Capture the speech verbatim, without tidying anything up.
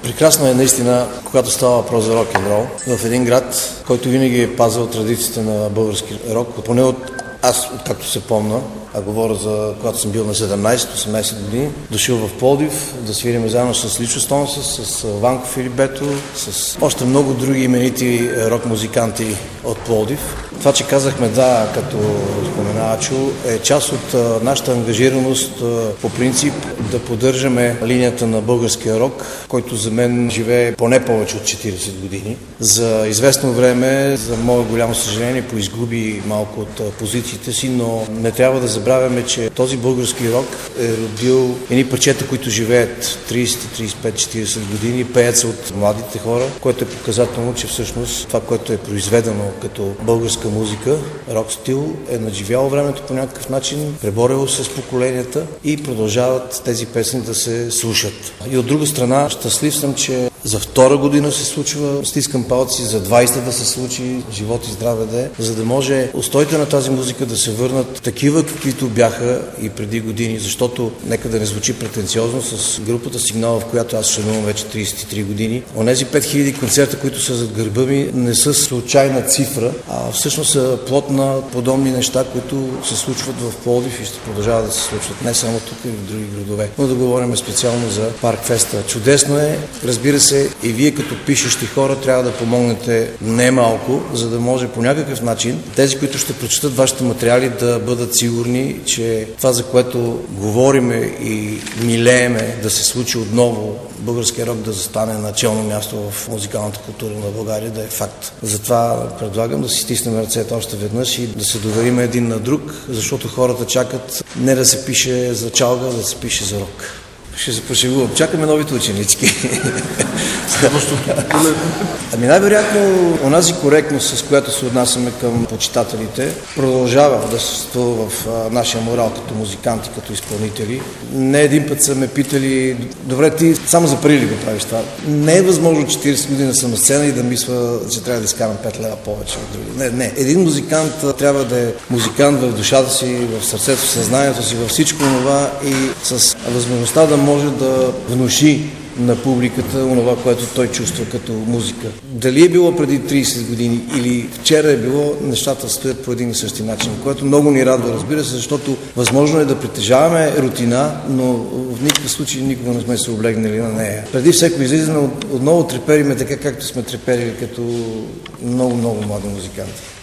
Прекрасно е наистина, когато става въпрос за рок-н-рол в един град, който винаги е пазил традициите на български рок, поне от аз, откакто се помня, а говоря за когато съм бил на седемнайсет-осемнайсет години, дошъл в Пловдив да свириме заедно с Личо Стонса, с Ванко Филибето, с още много други именити рок-музиканти от Пловдив. Това, че казахме да, като спомена Ачо, е част от а, нашата ангажираност а, по принцип да поддържаме линията на българския рок, който за мен живее поне повече от четирийсет години. За известно време, за мое голямо съжаление, поизгуби малко от а, позициите си, но не трябва да забравяме, че този български рок е родил едни парчета, които живеят трийсет, трийсет и пет, четирийсет години, пеят се от младите хора, което е показателно, че всъщност това, което е произведено като българска музика, рок стил, е надживяло времето по някакъв начин, преборило се с поколенията и продължават тези песни да се слушат. И от друга страна, щастлив съм, че за втора година се случва, стискам палци, за двайсета да се случи, живот и здраве да е, за да може устоите на тази музика да се върнат такива, каквито бяха и преди години, защото нека да не звучи претенциозно, с групата Сигнал, в която аз членувам вече трийсет и три години. Онези пет хиляди концерта, които са зад гърба ми, не са случайна цифра, а всъщност са плод на подобни неща, които се случват в Пловдив и ще продължават да се случват не само тук, и в други градове. Но да говорим специално за Паркфеста. Чудесно е, разбира се, и вие като пишещи хора трябва да помогнете не малко, за да може по някакъв начин тези, които ще прочитат вашите материали, да бъдат сигурни, че това, за което говориме и милееме да се случи отново, българския рок да застане на челно място в музикалната култура на България, да е факт. Затова предлагам да си стиснем ръцете още веднъж и да се доверим един на друг, защото хората чакат не да се пише за чалга, да се пише за рок. Ще се пошегувам. Чакаме новите ученички. Ами най-вероятно онази коректност, с която се отнасяме към почитателите, продължава да съществува в а, нашия морал като музиканти, като изпълнители. Не един път са ме питали, добре, ти само за пари ли го правиш това? Не е възможно четирийсет години да съм на сцена и да мисля, че трябва да изкарам пет лева повече от други. Не, не. Един музикант трябва да е музикант в душата си, в сърцето, в съзнанието си, във всичко това и с възможността да може да внуши на публиката онова, което той чувства като музика. Дали е било преди трийсет години или вчера е било, нещата стоят по един и същи начин, което много ни радва, разбира се, защото възможно е да притежаваме рутина, но в никакъв случай никога не сме се облегнали на нея. Преди всеко излизане отново трепериме така, както сме треперили като много-много млади музиканти.